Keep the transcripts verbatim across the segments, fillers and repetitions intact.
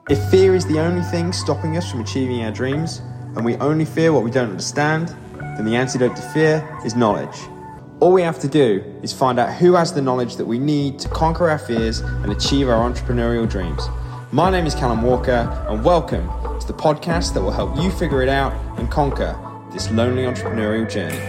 If fear is the only thing stopping us from achieving our dreams, and we only fear what we don't understand, then the antidote to fear is knowledge. All we have to do is find out who has the knowledge that we need to conquer our fears and achieve our entrepreneurial dreams. My name is Callum Walker, and welcome to the podcast that will help you figure it out and conquer this lonely entrepreneurial journey.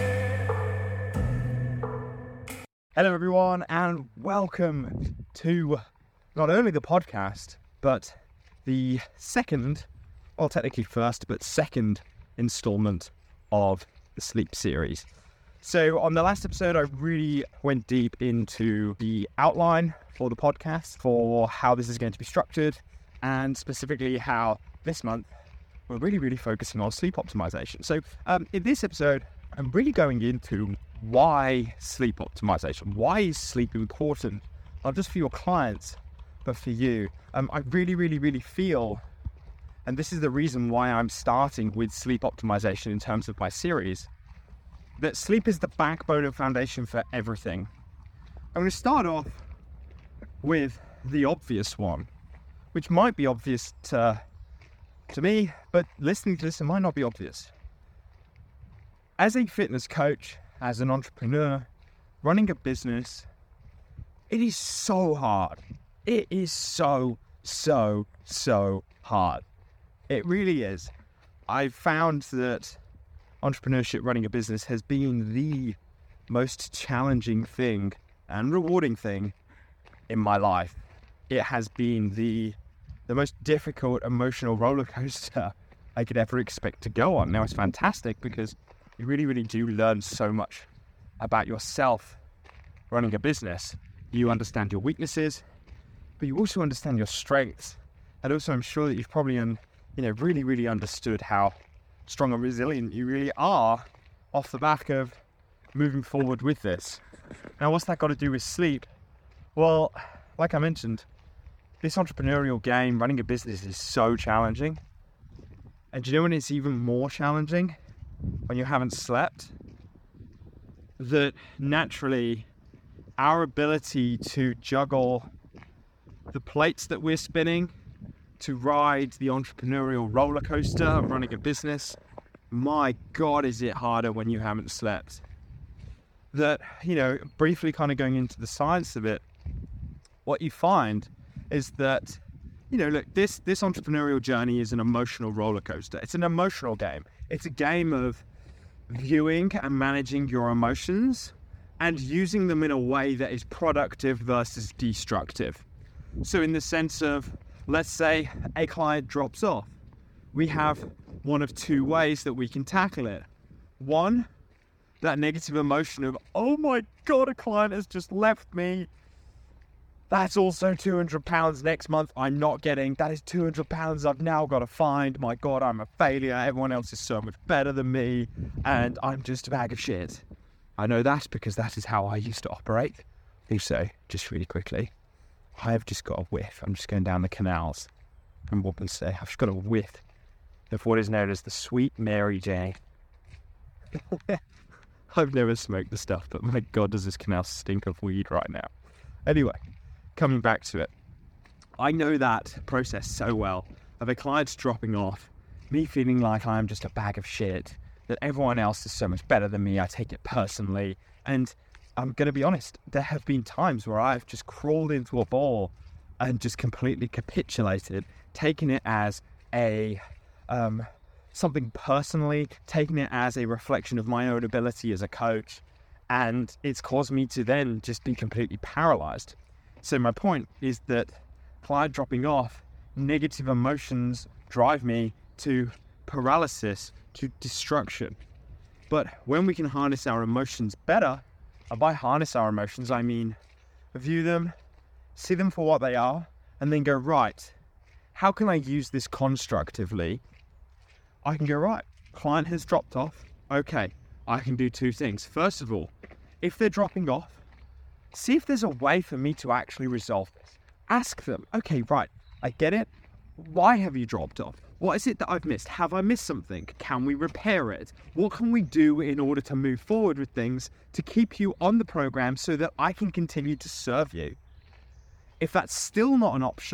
Hello everyone, and welcome to not only the podcast, but the second, well technically first, but second installment of the Sleep series. So on the last episode, I really went deep into the outline for the podcast, for how this is going to be structured, and specifically how this month we're really, really focusing on sleep optimization. So um, in this episode, I'm really going into why sleep optimization. Why is sleep important, not just for your clients, but for you? Um, I really, really, really feel, and this is the reason why I'm starting with sleep optimization in terms of my series, that sleep is the backbone and foundation for everything. I'm going to start off with the obvious one, which might be obvious to, to me, but listening to this, it might not be obvious. As a fitness coach, as an entrepreneur, running a business, it is so hard. It is so, so, so hard. It really is. I've found that entrepreneurship, running a business, has been the most challenging thing and rewarding thing in my life. It has been the the most difficult emotional roller coaster I could ever expect to go on. Now, it's fantastic because you really, really do learn so much about yourself running a business. You understand your weaknesses, but you also understand your strengths. And also, I'm sure that you've probably, um, you know, really, really understood how strong and resilient you really are off the back of moving forward with this. Now, what's that got to do with sleep? Well, like I mentioned, this entrepreneurial game, running a business, is so challenging. And do you know when it's even more challenging? When you haven't slept? That naturally, our ability to juggle the plates that we're spinning, to ride the entrepreneurial roller coaster of running a business, my God, is it harder when you haven't slept. That, you know, briefly kind of going into the science of it, what you find is that, you know, look, this, this entrepreneurial journey is an emotional roller coaster. It's an emotional game. It's a game of viewing and managing your emotions and using them in a way that is productive versus destructive. So in the sense of, let's say a client drops off, we have one of two ways that we can tackle it. One, that negative emotion of, oh my God, a client has just left me. That's also two hundred pounds next month I'm not getting. That is two hundred pounds I've now got to find. My God, I'm a failure. Everyone else is so much better than me. And I'm just a bag of shit. I know that because that is how I used to operate. Also, just really quickly, I have just got a whiff. I'm just going down the canals from Woodlandsay. I've just got a whiff of what is known as the Sweet Mary Jane. I've never smoked the stuff, but my God, does this canal stink of weed right now. Anyway, coming back to it. I know that process so well, of a client's dropping off, me feeling like I'm just a bag of shit, that everyone else is so much better than me. I take it personally, and I'm going to be honest, there have been times where I've just crawled into a ball and just completely capitulated, taking it as a um, something personally, taking it as a reflection of my own ability as a coach, and it's caused me to then just be completely paralyzed. So my point is that client dropping off, negative emotions drive me to paralysis, to destruction. But when we can harness our emotions better, and by harness our emotions, I mean view them, see them for what they are, and then go, right, how can I use this constructively? I can go, right, client has dropped off. Okay, I can do two things. First of all, if they're dropping off, see if there's a way for me to actually resolve this. Ask them, okay, right, I get it. Why have you dropped off? What is it that I've missed? Have I missed something? Can we repair it? What can we do in order to move forward with things to keep you on the program so that I can continue to serve you? If that's still not an option,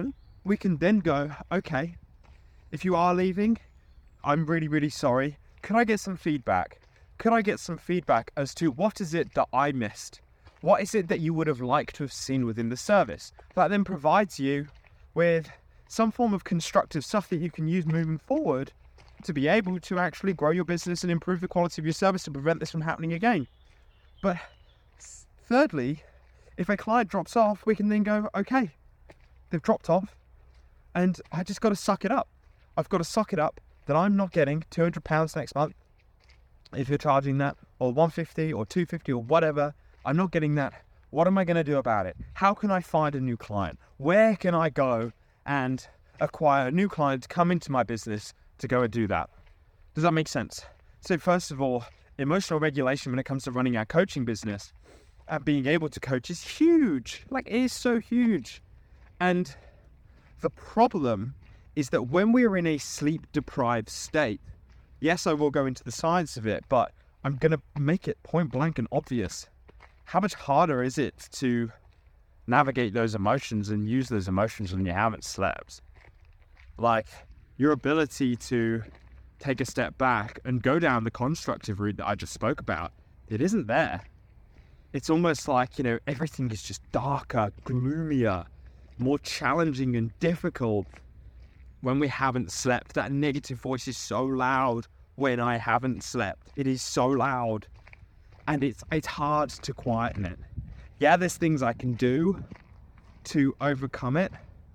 we can then go, okay, if you are leaving, I'm really, really sorry. Could I get some feedback? Could I get some feedback as to what is it that I missed? What is it that you would have liked to have seen within the service? That then provides you with some form of constructive stuff that you can use moving forward to be able to actually grow your business and improve the quality of your service to prevent this from happening again. But thirdly, if a client drops off, we can then go, okay, they've dropped off and I just got to suck it up. I've got to suck it up that I'm not getting two hundred pounds next month. If you're charging that, or one hundred fifty or two hundred fifty or whatever, I'm not getting that. What am I going to do about it? How can I find a new client? Where can I go and acquire a new client to come into my business to go and do that? Does that make sense? So first of all, emotional regulation when it comes to running our coaching business and being able to coach is huge. Like, it is so huge. And the problem is that when we're in a sleep deprived state, yes, I will go into the science of it, but I'm going to make it point blank and obvious. How much harder is it to navigate those emotions and use those emotions when you haven't slept? Like, your ability to take a step back and go down the constructive route that I just spoke about, it isn't there. It's almost like, you know, everything is just darker, gloomier, more challenging and difficult when we haven't slept. That negative voice is so loud when I haven't slept. It is so loud. And it's it's hard to quieten it. Yeah, there's things I can do to overcome it.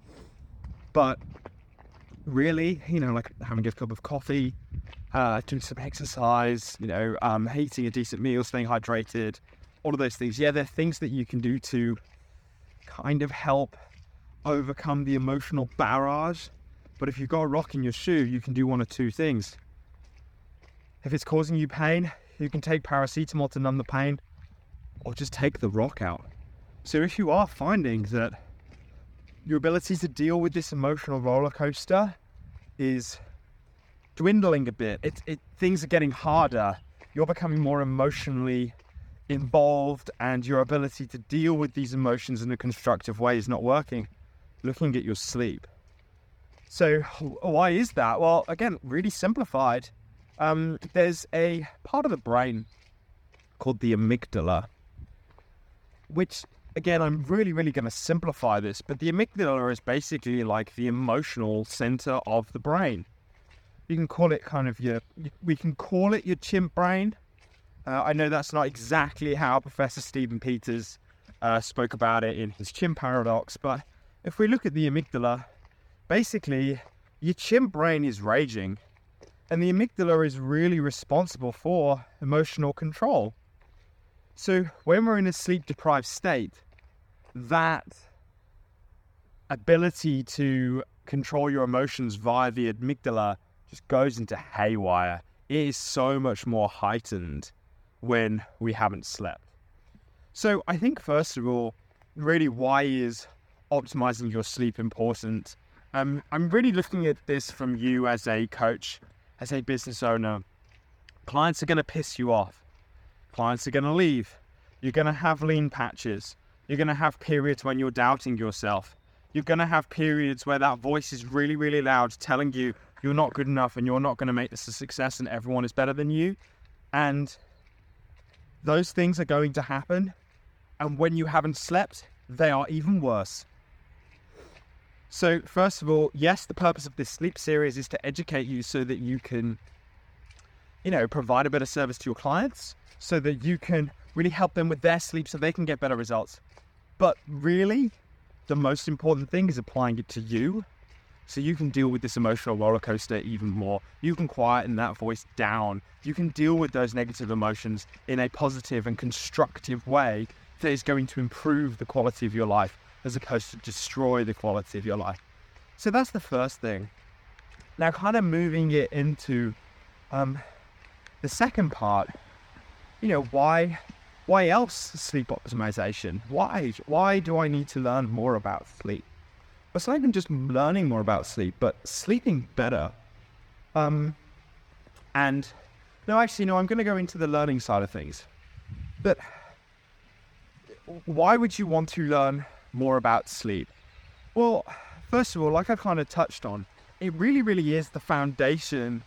But really, you know, like having a cup of coffee, uh, doing some exercise, you know, um, eating a decent meal, staying hydrated, all of those things. Yeah, they're things that you can do to kind of help overcome the emotional barrage. But if you've got a rock in your shoe, you can do one of two things. If it's causing you pain, you can take paracetamol to numb the pain, or just take the rock out. So if you are finding that your ability to deal with this emotional roller coaster is dwindling a bit, it, it things are getting harder, you're becoming more emotionally involved, and your ability to deal with these emotions in a constructive way is not working, looking at your sleep. So why is that? Well, again, really simplified. Um, there's a part of the brain called the amygdala, which, again, I'm really, really going to simplify this, but the amygdala is basically like the emotional center of the brain. You can call it kind of your, we can call it your chimp brain. Uh, I know that's not exactly how Professor Stephen Peters uh, spoke about it in his chimp paradox, but if we look at the amygdala, basically your chimp brain is raging, and the amygdala is really responsible for emotional control. So when we're in a sleep-deprived state, that ability to control your emotions via the amygdala just goes into haywire. It is so much more heightened when we haven't slept. So I think, first of all, really, why is optimizing your sleep important? Um, I'm really looking at this from you as a coach, as a business owner. Clients are going to piss you off. Clients are going to leave. You're going to have lean patches. You're going to have periods when you're doubting yourself. You're going to have periods where that voice is really, really loud, telling you you're not good enough and you're not going to make this a success and everyone is better than you. And those things are going to happen. And when you haven't slept, they are even worse. So first of all, yes, the purpose of this sleep series is to educate you so that you can, you know, provide a better service to your clients, so that you can really help them with their sleep so they can get better results. But really, the most important thing is applying it to you so you can deal with this emotional roller coaster even more. You can quieten that voice down. You can deal with those negative emotions in a positive and constructive way that is going to improve the quality of your life, as opposed to destroy the quality of your life. So that's the first thing. Now, kind of moving it into um, the second part, you know, why why else sleep optimization? Why? Why do I need to learn more about sleep? Well, it's not even just learning more about sleep, but sleeping better. Um, and, no, actually, no, I'm going to go into the learning side of things. But why would you want to learn more about sleep? Well, first of all, like I kind of touched on, it really, really is the foundation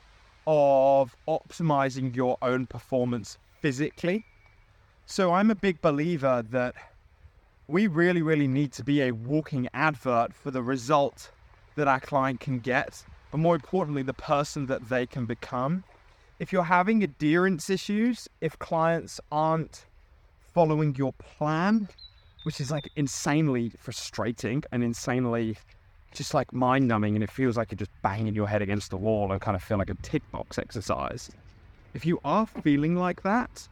of optimizing your own performance physically. So I'm a big believer that we really, really need to be a walking advert for the result that our client can get, but more importantly, the person that they can become. If you're having adherence issues, if clients aren't following your plan, which is like insanely frustrating and insanely just like mind-numbing, and it feels like you're just banging your head against the wall and kind of feel like a tick box exercise. If you are feeling like that,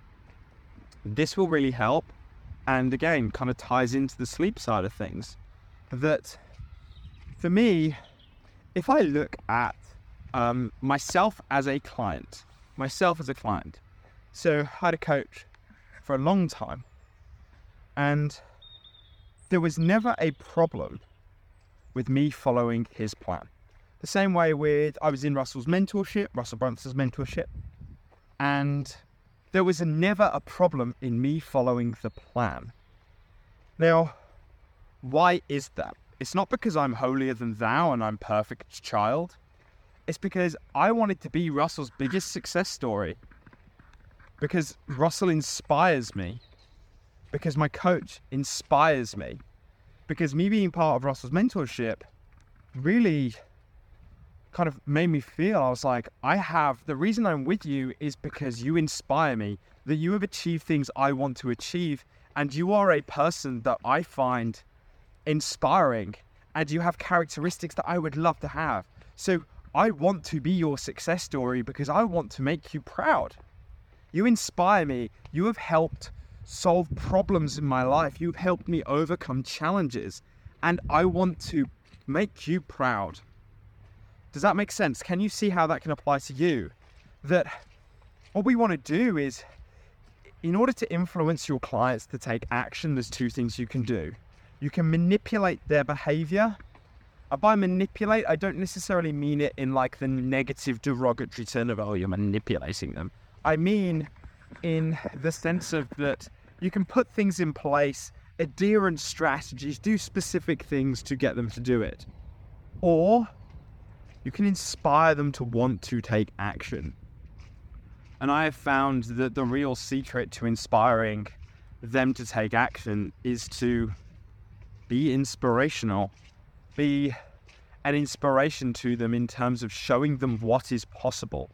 this will really help. And again, kind of ties into the sleep side of things. That for me, if I look at um, myself as a client, myself as a client, so I had a coach for a long time, and there was never a problem with me following his plan. The same way with, I was in Russell's mentorship, Russell Brunson's mentorship, and there was never a problem in me following the plan. Now, why is that? It's not because I'm holier than thou and I'm perfect child. It's because I wanted to be Russell's biggest success story. Because Russell inspires me. Because my coach inspires me. Because me being part of Russell's mentorship really kind of made me feel, I was like, I have, the reason I'm with you is because you inspire me, that you have achieved things I want to achieve, and you are a person that I find inspiring, and you have characteristics that I would love to have. So I want to be your success story because I want to make you proud. You inspire me. You have helped solve problems in my life. You've helped me overcome challenges, and I want to make you proud. Does that make sense? Can you see how that can apply to you? That what we want to do is, in order to influence your clients to take action, there's two things you can do. You can manipulate their behavior. And by manipulate, I don't necessarily mean it in like the negative derogatory term of, oh, you're manipulating them. I mean in the sense of that you can put things in place, adherence strategies, do specific things to get them to do it. Or you can inspire them to want to take action. And I have found that the real secret to inspiring them to take action is to be inspirational. Be an inspiration to them in terms of showing them what is possible.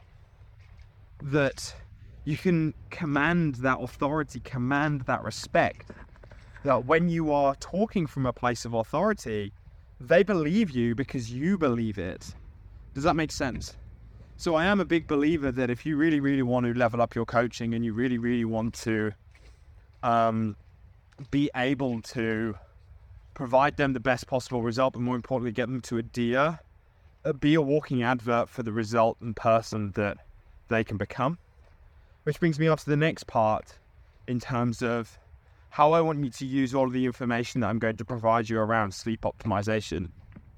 That you can command that authority, command that respect. That when you are talking from a place of authority, they believe you because you believe it. Does that make sense? So I am a big believer that if you really, really want to level up your coaching and you really, really want to um, be able to provide them the best possible result, but more importantly, get them to adhere, uh, be a walking advert for the result and person that they can become. Which brings me on to the next part in terms of how I want you to use all of the information that I'm going to provide you around sleep optimization,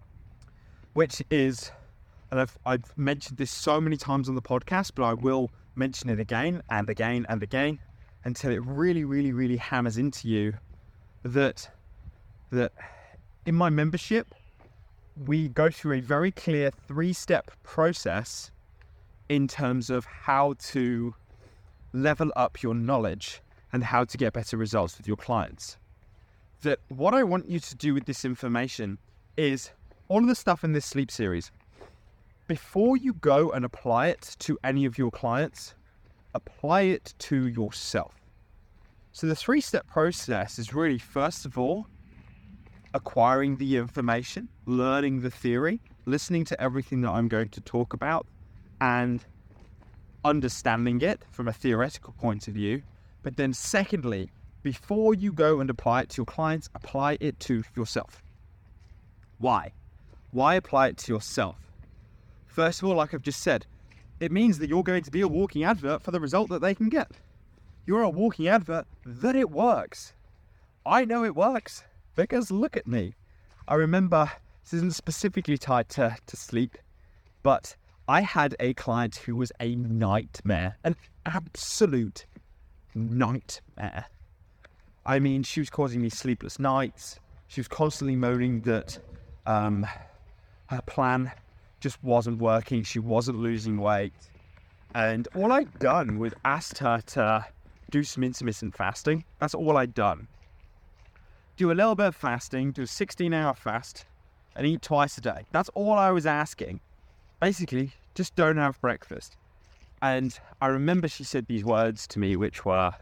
which is, and I've, I've mentioned this so many times on the podcast, but I will mention it again and again and again until it really, really, really hammers into you that, that in my membership, we go through a very clear three-step process in terms of how to level up your knowledge and how to get better results with your clients. That what I want you to do with this information is all of the stuff in this sleep series. Before you go and apply it to any of your clients, apply it to yourself. So the three-step process is really, first of all, acquiring the information, learning the theory, listening to everything that I'm going to talk about, and understanding it from a theoretical point of view. But then secondly, before you go and apply it to your clients, apply it to yourself. Why? Why apply it to yourself? First of all, like I've just said, it means that you're going to be a walking advert for the result that they can get. You're a walking advert that it works. I know it works because look at me. I remember, this isn't specifically tied to, to sleep, but I had a client who was a nightmare, an absolute nightmare. I mean, she was causing me sleepless nights. She was constantly moaning that um, her plan just wasn't working. She wasn't losing weight. And all I'd done was asked her to do some intermittent fasting. That's all I'd done. Do a little bit of fasting, do a sixteen hour fast, and eat twice a day. That's all I was asking. Basically, just don't have breakfast. And I remember she said these words to me, which were,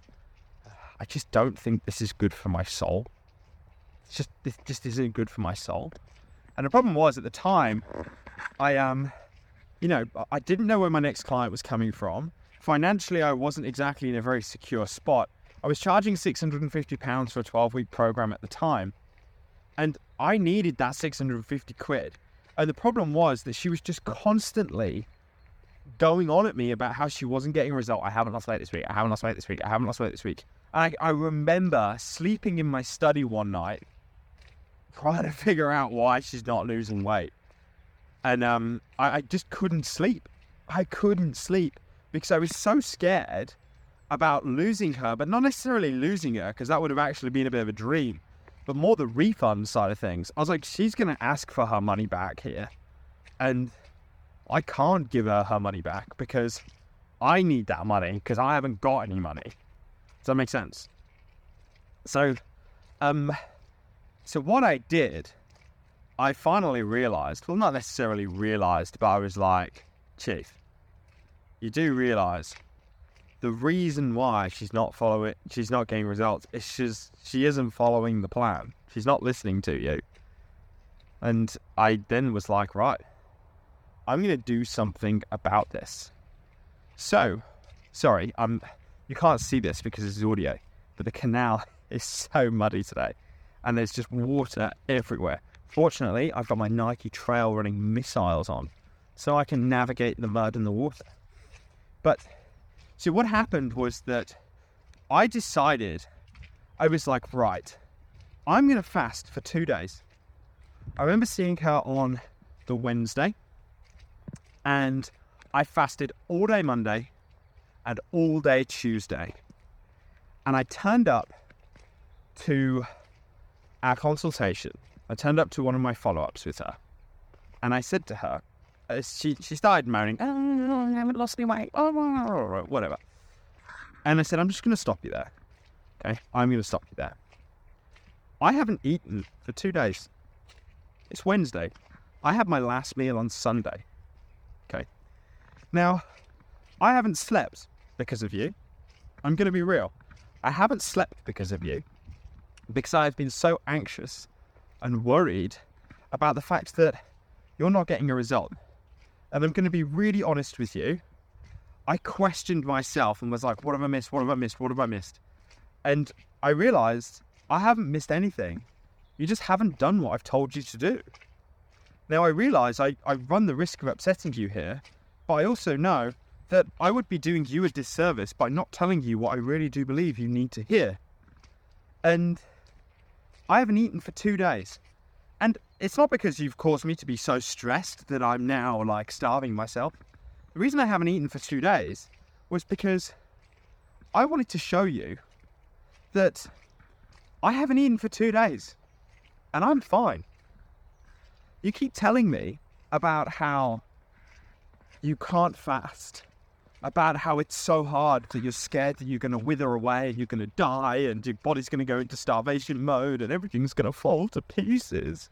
I just don't think this is good for my soul. It's just, this just isn't good for my soul. And the problem was, at the time, I, um, you know, I didn't know where my next client was coming from. Financially, I wasn't exactly in a very secure spot. I was charging six hundred fifty pounds for a twelve week program at the time. And I needed that six hundred fifty quid. And the problem was that she was just constantly going on at me about how she wasn't getting a result. I haven't lost weight this week. I haven't lost weight this week. I haven't lost weight this week. And I, I remember sleeping in my study one night, trying to figure out why she's not losing weight. And um, I, I just couldn't sleep. I couldn't sleep because I was so scared about losing her, but not necessarily losing her, because that would have actually been a bit of a dream, but more the refund side of things. I was like, she's going to ask for her money back here. And I can't give her her money back because I need that money because I haven't got any money. Does that make sense? So, um, so what I did, I finally realized, well, not necessarily realized, but I was like, Chief, you do realize the reason why she's not following, she's not getting results is she's, she isn't following the plan. She's not listening to you. And I then was like, right, I'm going to do something about this. So, sorry, um, you can't see this because it's audio, but the canal is so muddy today and there's just water everywhere. Fortunately, I've got my Nike Trail Running Missiles on so I can navigate the mud and the water. But, so what happened was that I decided, I was like, right, I'm going to fast for two days. I remember seeing her on the Wednesday, and I fasted all day Monday and all day Tuesday. And I turned up to our consultation. I turned up to one of my follow-ups with her. And I said to her, uh, she, she started moaning, oh, I haven't lost any weight, oh, whatever. And I said, I'm just going to stop you there. Okay, I'm going to stop you there. I haven't eaten for two days. It's Wednesday. I had my last meal on Sunday. Okay. Now, I haven't slept because of you. I'm going to be real. I haven't slept because of you. Because I've been so anxious and worried about the fact that you're not getting a result. And I'm going to be really honest with you. I questioned myself and was like, what have I missed? What have I missed? What have I missed? And I realized I haven't missed anything. You just haven't done what I've told you to do. Now, I realize I, I run the risk of upsetting you here, but I also know that I would be doing you a disservice by not telling you what I really do believe you need to hear. And I haven't eaten for two days. And it's not because you've caused me to be so stressed that I'm now like starving myself. The reason I haven't eaten for two days was because I wanted to show you that I haven't eaten for two days and I'm fine. You keep telling me about how you can't fast, about how it's so hard that you're scared that you're going to wither away, you're going to die, and your body's going to go into starvation mode and everything's going to fall to pieces.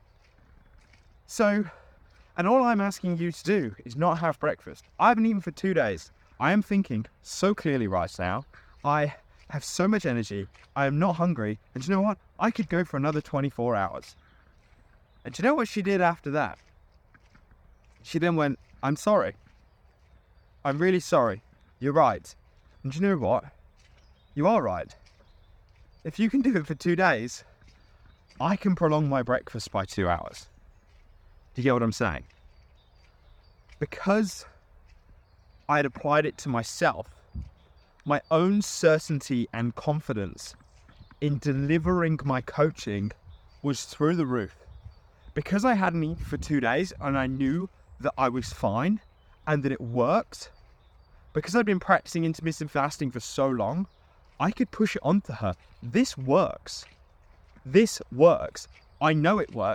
So, and all I'm asking you to do is not have breakfast. I haven't eaten for two days. I am thinking so clearly right now. I have so much energy. I am not hungry. And do you know what? I could go for another twenty-four hours. And do you know what she did after that? She then went, I'm sorry. I'm really sorry. You're right. And do you know what? You are right. If you can do it for two days, I can prolong my breakfast by two hours. Do you get what I'm saying? Because I had applied it to myself, my own certainty and confidence in delivering my coaching was through the roof. Because I hadn't eaten for two days and I knew that I was fine and that it worked, because I'd been practicing intermittent fasting for so long, I could push it onto her. This works. This works. I know it works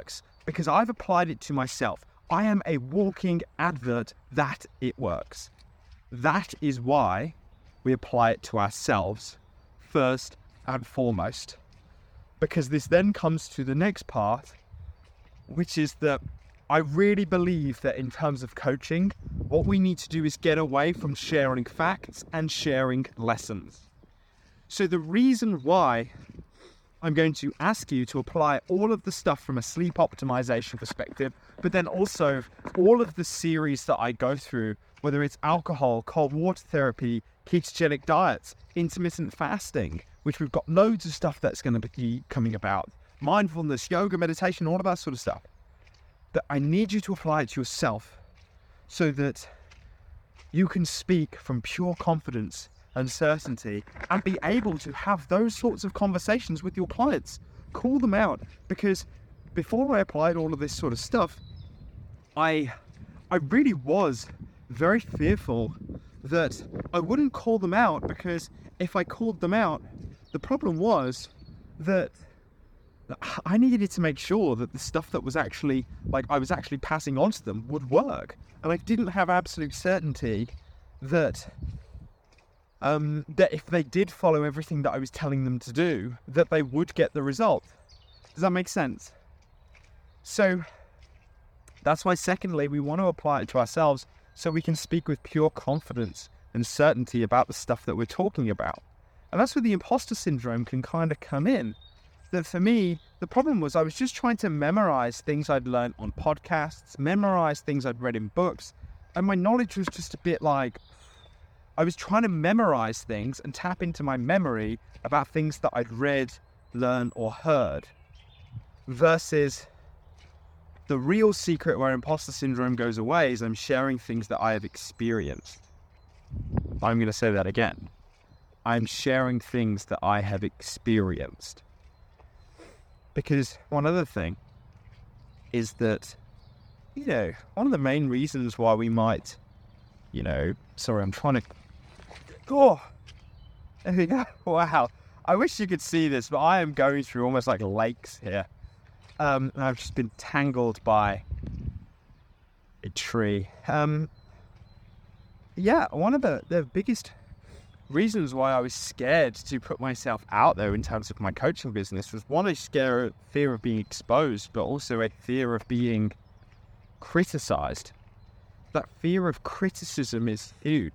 because I've applied it to myself. I am a walking advert that it works. That is why we apply it to ourselves first and foremost. Because this then comes to the next part, which is that I really believe that in terms of coaching, what we need to do is get away from sharing facts and sharing lessons. So the reason why I'm going to ask you to apply all of the stuff from a sleep optimization perspective, but then also all of the series that I go through, whether it's alcohol, cold water therapy, ketogenic diets, intermittent fasting, which we've got loads of stuff that's going to be coming about, mindfulness, yoga, meditation, all of that sort of stuff, that I need you to apply it to yourself so that you can speak from pure confidence and certainty and be able to have those sorts of conversations with your clients. Call them out, because before I applied all of this sort of stuff, I I really was very fearful that I wouldn't call them out, because if I called them out, the problem was that I needed to make sure that the stuff that was actually, like I was actually passing on to them would work. And I didn't have absolute certainty that um, that if they did follow everything that I was telling them to do, that they would get the result. Does that make sense? So that's why, secondly, we want to apply it to ourselves so we can speak with pure confidence and certainty about the stuff that we're talking about. And that's where the imposter syndrome can kind of come in. That for me, the problem was I was just trying to memorize things I'd learned on podcasts, memorize things I'd read in books, and my knowledge was just a bit like, I was trying to memorize things and tap into my memory about things that I'd read, learned, or heard, versus the real secret where imposter syndrome goes away is I'm sharing things that I have experienced. I'm going to say that again. I'm sharing things that I have experienced. Because one other thing is that, you know, one of the main reasons why we might, you know, sorry, I'm trying to, oh, there we go. Wow. I wish you could see this, but I am going through almost like lakes here. Um, and I've just been tangled by a tree. Um, yeah, one of the, the biggest reasons why I was scared to put myself out there in terms of my coaching business was, one, a scare, fear of being exposed, but also a fear of being criticized. That fear of criticism is huge.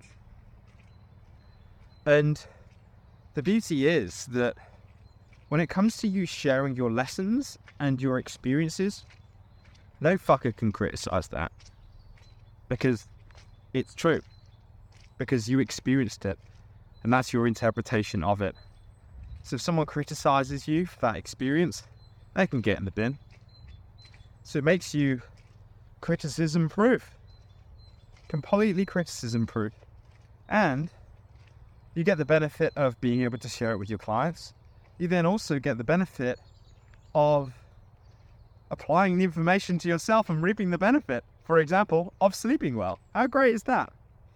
And the beauty is that when it comes to you sharing your lessons and your experiences, no fucker can criticize that, because it's true, because you experienced it. And that's your interpretation of it. So if someone criticizes you for that experience, they can get in the bin. So it makes you criticism proof. Completely criticism proof. And you get the benefit of being able to share it with your clients. You then also get the benefit of applying the information to yourself and reaping the benefit, for example, of sleeping well. How great is that?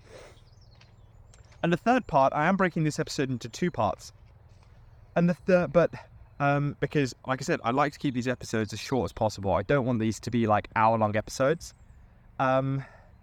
And the third part, I am breaking this episode into two parts. And the third, but um, because, like I said, I like to keep these episodes as short as possible. I don't want these to be like hour-long episodes. Um,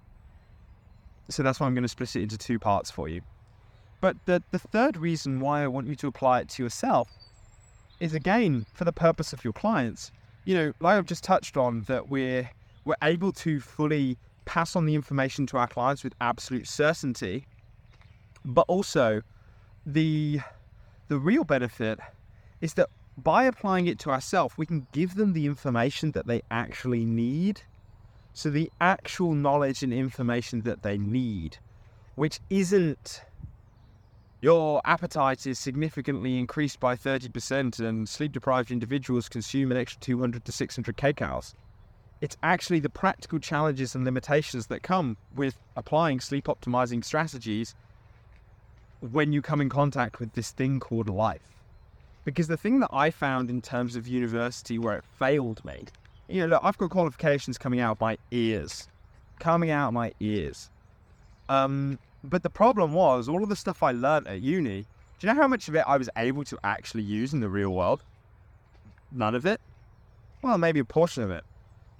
so that's why I'm going to split it into two parts for you. But the, the third reason why I want you to apply it to yourself is, again, for the purpose of your clients. You know, like I've just touched on, that we're we're able to fully pass on the information to our clients with absolute certainty. But also, the the real benefit is that by applying it to ourselves, we can give them the information that they actually need. So the actual knowledge and information that they need, which isn't your appetite is significantly increased by thirty percent and sleep-deprived individuals consume an extra two hundred to six hundred kcals. It's actually the practical challenges and limitations that come with applying sleep-optimizing strategies when you come in contact with this thing called life. Because the thing that I found in terms of university where it failed me, you know, look, I've got qualifications coming out of my ears, coming out of my ears. Um, but the problem was, all of the stuff I learned at uni, do you know how much of it I was able to actually use in the real world? None of it. Well, maybe a portion of it.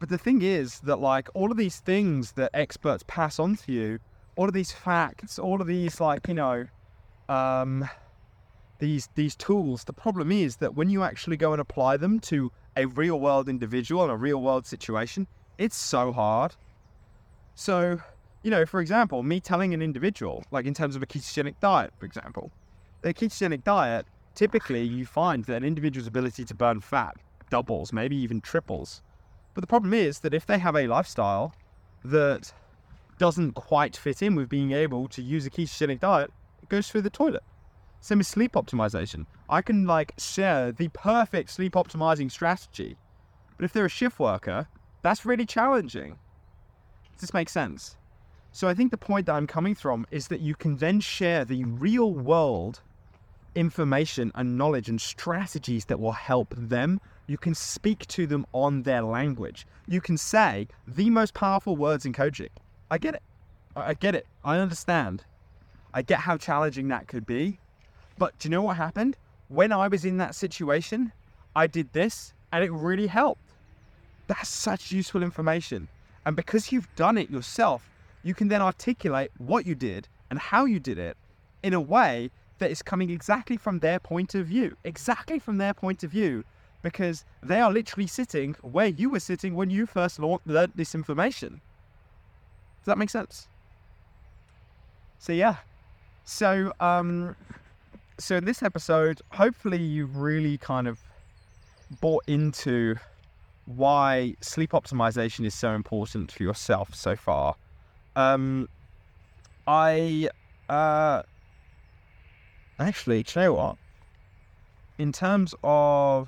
But the thing is that like all of these things that experts pass on to you, all of these facts, all of these like, you know, um, these these tools, the problem is that when you actually go and apply them to a real world individual in a real world situation, it's so hard. So, you know, for example, me telling an individual, like in terms of a ketogenic diet, for example, the ketogenic diet, typically you find that an individual's ability to burn fat doubles, maybe even triples. But the problem is that if they have a lifestyle that doesn't quite fit in with being able to use a ketogenic diet, it goes through the toilet. Same as sleep optimization. I can like share the perfect sleep optimizing strategy, but if they're a shift worker, that's really challenging. Does this make sense? So I think the point that I'm coming from is that you can then share the real world information and knowledge and strategies that will help them. You can speak to them on their language. You can say the most powerful words in coaching. I get it. I get it. I understand. I get how challenging that could be. But do you know what happened? When I was in that situation, I did this and it really helped. That's such useful information. And because you've done it yourself, you can then articulate what you did and how you did it in a way that is coming exactly from their point of view. Exactly from their point of view. Because they are literally sitting where you were sitting when you first learned this information. Does that make sense? So yeah. So, um... So in this episode, hopefully you've really kind of bought into why sleep optimization is so important for yourself so far. Um, I, uh, actually, do you know what? In terms of,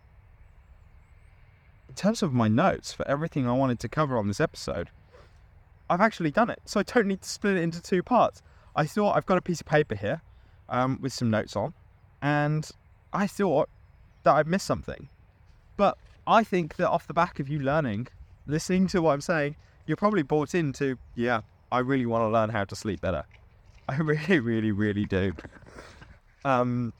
in terms of my notes for everything I wanted to cover on this episode, I've actually done it. So I don't need to split it into two parts. I thought I've got a piece of paper here. Um, with some notes on, and I thought that I'd missed something. But I think that off the back of you learning, listening to what I'm saying, you're probably bought into, yeah, I really want to learn how to sleep better. I really, really, really do. Um,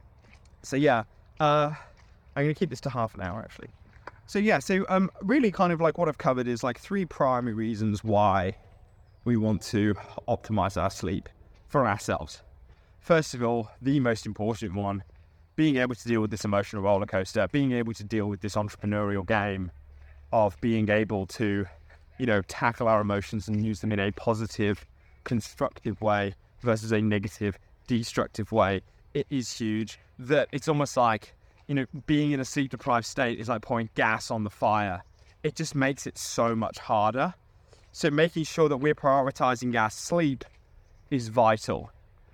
so yeah, uh, I'm going to keep this to half an hour actually. So yeah, so um, really kind of like what I've covered is like three primary reasons why we want to optimize our sleep for ourselves. First of all, the most important one, being able to deal with this emotional roller coaster, being able to deal with this entrepreneurial game of being able to, you know, tackle our emotions and use them in a positive, constructive way versus a negative, destructive way. It is huge. That it's almost like, you know, being in a sleep-deprived state is like pouring gas on the fire. It just makes it so much harder. So making sure that we're prioritizing our sleep is vital.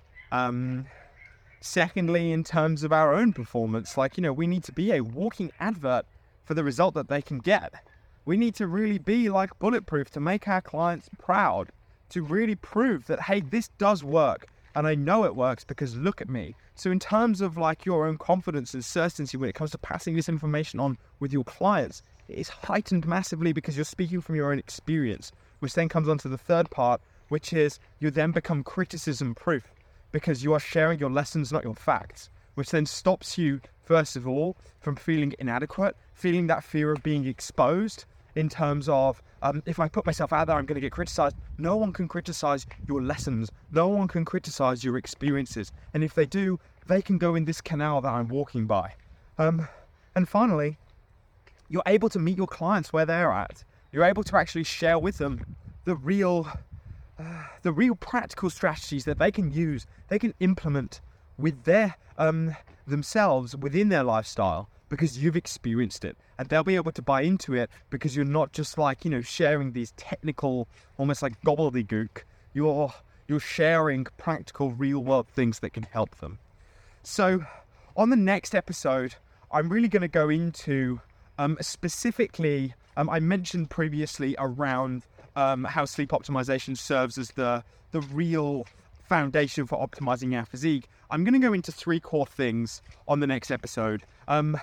Um, secondly, in terms of our own performance, like, you know, we need to be a walking advert for the result that they can get. We need to really be like bulletproof to make our clients proud, to really prove that, hey, this does work. And I know it works because look at me. So in terms of like your own confidence and certainty when it comes to passing this information on with your clients, it is heightened massively because you're speaking from your own experience, which then comes on to the third part, which is you then become criticism proof. Because you are sharing your lessons, not your facts, which then stops you, first of all, from feeling inadequate, feeling that fear of being exposed in terms of, um, if I put myself out there, I'm going to get criticized. No one can criticize your lessons. No one can criticize your experiences. And if they do, they can go in this canal that I'm walking by. Um, and finally, you're able to meet your clients where they're at. You're able to actually share with them the real... Uh, the real practical strategies that they can use, they can implement with their um, themselves within their lifestyle because you've experienced it, and they'll be able to buy into it because you're not just like, you know, sharing these technical, almost like gobbledygook. You're you're sharing practical, real world things that can help them. So, on the next episode, I'm really going to go into um, specifically. Um, I mentioned previously around. Um, how sleep optimization serves as the the real foundation for optimizing our physique. I'm going to go into three core things on the next episode. Um,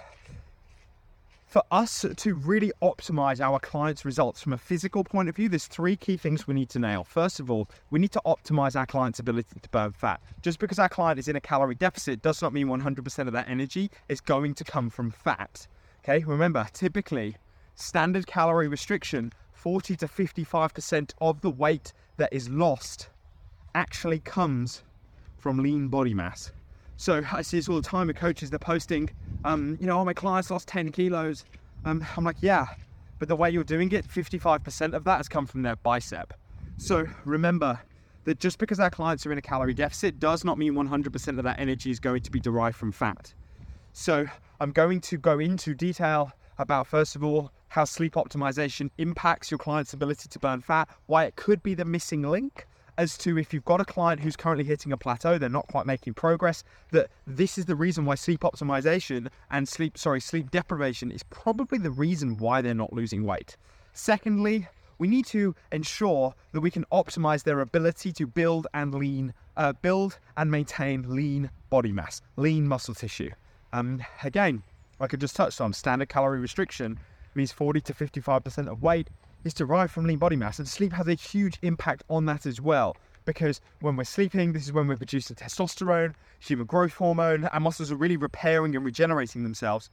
for us to really optimize our clients' results from a physical point of view, there's three key things we need to nail. First of all, we need to optimize our client's ability to burn fat. Just because our client is in a calorie deficit does not mean one hundred percent of that energy is going to come from fat. Okay, remember, typically, standard calorie restriction, forty to fifty-five percent of the weight that is lost actually comes from lean body mass. So I see this all the time with coaches, they're posting, um, you know, oh, my clients lost ten kilos. Um, I'm like, yeah, but the way you're doing it, fifty-five percent of that has come from their bicep. So remember that just because our clients are in a calorie deficit does not mean one hundred percent of that energy is going to be derived from fat. So I'm going to go into detail about, first of all, how sleep optimization impacts your client's ability to burn fat, why it could be the missing link, as to if you've got a client who's currently hitting a plateau, they're not quite making progress, that this is the reason why sleep optimization and sleep, sorry, sleep deprivation is probably the reason why they're not losing weight. Secondly, we need to ensure that we can optimize their ability to build and lean, uh, build and maintain lean body mass, lean muscle tissue. Um, again, like I just touched on, standard calorie restriction means forty to fifty-five percent of weight is derived from lean body mass, and sleep has a huge impact on that as well, because when we're sleeping, this is when we're producing testosterone, human growth hormone. Our muscles are really repairing and regenerating themselves.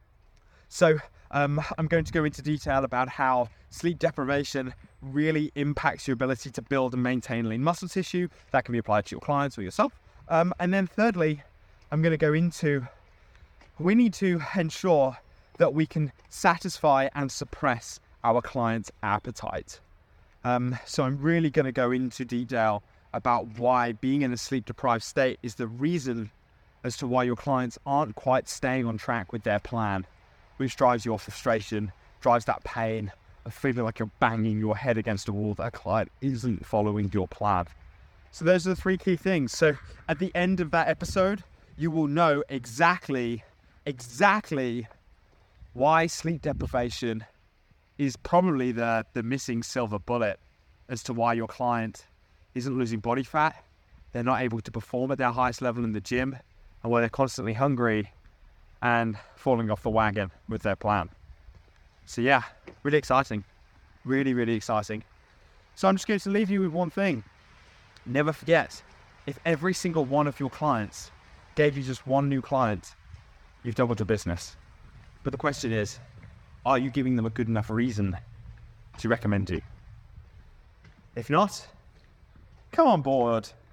So um, I'm going to go into detail about how sleep deprivation really impacts your ability to build and maintain lean muscle tissue. That can be applied to your clients or yourself. Um, and then thirdly, I'm going to go into, we need to ensure that we can satisfy and suppress our client's appetite. Um, so I'm really going to go into detail about why being in a sleep deprived state is the reason as to why your clients aren't quite staying on track with their plan, which drives your frustration, drives that pain of feeling like you're banging your head against a wall that a client isn't following your plan. So those are the three key things. So at the end of that episode, you will know exactly, exactly why sleep deprivation is probably the, the missing silver bullet as to why your client isn't losing body fat, they're not able to perform at their highest level in the gym, and where they're constantly hungry and falling off the wagon with their plan. So yeah, really exciting. Really, really exciting. So I'm just going to leave you with one thing. Never forget, if every single one of your clients gave you just one new client, you've doubled your business. But the question is, are you giving them a good enough reason to recommend you? If not, come on board